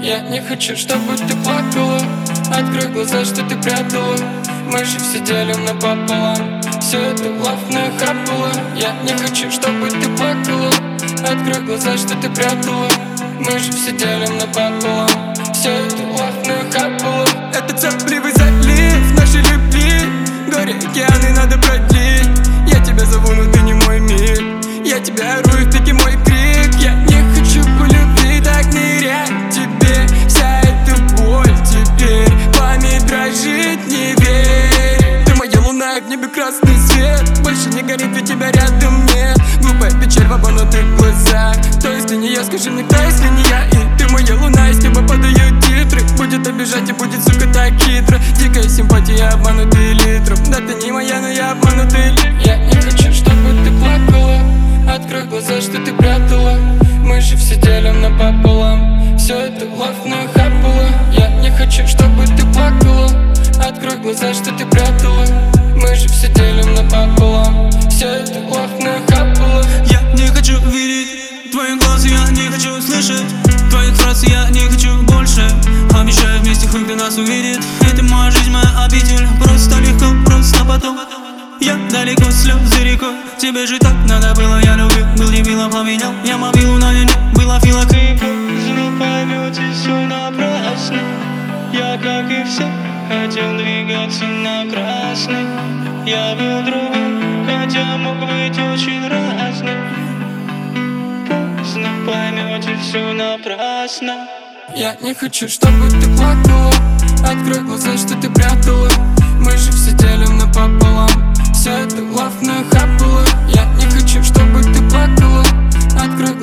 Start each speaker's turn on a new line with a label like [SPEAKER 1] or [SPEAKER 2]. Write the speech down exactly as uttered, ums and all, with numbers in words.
[SPEAKER 1] Я не хочу, чтобы ты плакала. Открой глаза, что ты прятала. Мы же все делим напополам. Все это лавная хапала. Я не хочу, чтобы ты плакала. Открой глаза, что ты прятала. Мы же все делим напополам. Все это лавная хапала.
[SPEAKER 2] Это цепливый залив нашей любви. Горе океаны надо продлить. Я тебя зову, но ты не мой мир. Я тебя ору, в пике мой крик. Я не хочу по любви так нырять тебе. Вся эта боль теперь пламя дрожит, не верь. Ты моя луна, и в небе красный свет. Больше не горит, ведь тебя рядом нет. Глупая печаль в обманутых глазах. Кто если не я, скажи мне, кто если не я? И ты моя луна, из неба подают титры. Будет обижать и будет, сука, так хитро. Дикая симпатия, обманутый литром. Да ты не моя, но я обманутый литром.
[SPEAKER 1] Я не хочу, чтобы ты плакала. Открой глаза, что ты прятала. Мы же все делим напополам. Все это лавная хапала. Я не хочу, чтобы ты плакала. Открой глаза, что ты прятала. Мы же все делим напополам. Все это лавная хапала.
[SPEAKER 3] Я не хочу видеть твои глаза, я не хочу слышать твоих фраз, я не хочу больше. Обещаю вместе, хоть кто нас увидит. Это моя жизнь, моя обитель. Просто легко, просто потом. Я далеко, слезы рекой. Тебе же так надо было, я любил. Был дебилом, поменял, я мобилу на не была фила. Ты поздно поймете, все напрасно. Я, как и все, хотел двигаться на красный. Я был другом, хотя мог быть очень разным. Поздно поймете, все напрасно.
[SPEAKER 1] Я не хочу, чтобы ты плакала. Открой глаза, что ты прятала. Мы же все делим напополам. Все это лавная хапала. Я не хочу, чтобы ты плакала. Открой